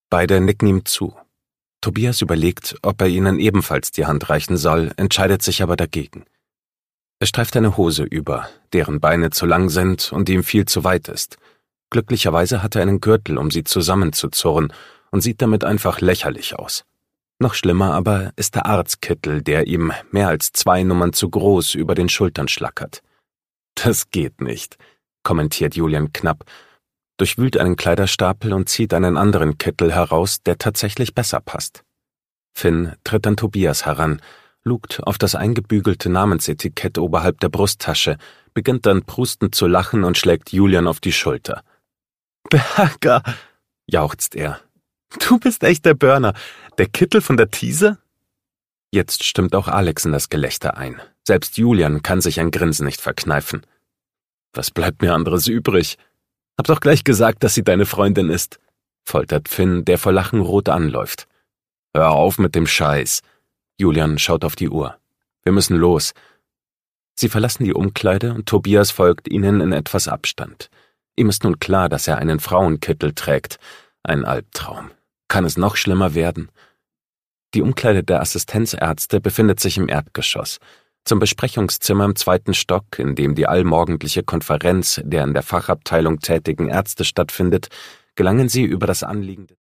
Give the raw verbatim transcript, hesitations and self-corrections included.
Beide nicken ihm zu. Tobias überlegt, ob er ihnen ebenfalls die Hand reichen soll, entscheidet sich aber dagegen. Er streift eine Hose über, deren Beine zu lang sind und die ihm viel zu weit ist. Glücklicherweise hat er einen Gürtel, um sie zusammenzuzurren, und sieht damit einfach lächerlich aus. Noch schlimmer aber ist der Arztkittel, der ihm mehr als zwei Nummern zu groß über den Schultern schlackert. »Das geht nicht«, kommentiert Julian knapp, durchwühlt einen Kleiderstapel und zieht einen anderen Kittel heraus, der tatsächlich besser passt. Finn tritt an Tobias heran, lugt auf das eingebügelte Namensetikett oberhalb der Brusttasche, beginnt dann prustend zu lachen und schlägt Julian auf die Schulter. »Berger«, jauchzt er. »Du bist echt der Burner. Der Kittel von der Teaser?« Jetzt stimmt auch Alex in das Gelächter ein. Selbst Julian kann sich ein Grinsen nicht verkneifen. »Was bleibt mir anderes übrig? Hab doch gleich gesagt, dass sie deine Freundin ist«, foltert Finn, der vor Lachen rot anläuft. »Hör auf mit dem Scheiß.« Julian schaut auf die Uhr. »Wir müssen los.« Sie verlassen die Umkleide und Tobias folgt ihnen in etwas Abstand. Ihm ist nun klar, dass er einen Frauenkittel trägt. Ein Albtraum. Kann es noch schlimmer werden? Die Umkleide der Assistenzärzte befindet sich im Erdgeschoss. Zum Besprechungszimmer im zweiten Stock, in dem die allmorgendliche Konferenz der in der Fachabteilung tätigen Ärzte stattfindet, gelangen sie über das anliegende